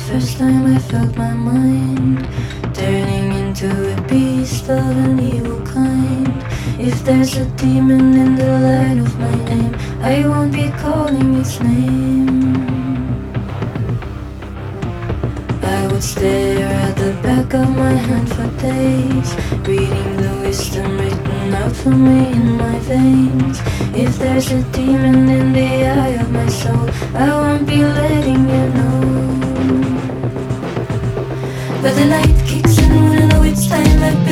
first time I felt my mind turning into a beast of an evil kind. If there's a demon in the light of my name, I won't be calling its name. I would stare at the back of my hand for days, reading the wisdom written out for me in my veins. If there's a demon in the eye of my soul, I won't be letting you know. But the night kicks in when I know it's time.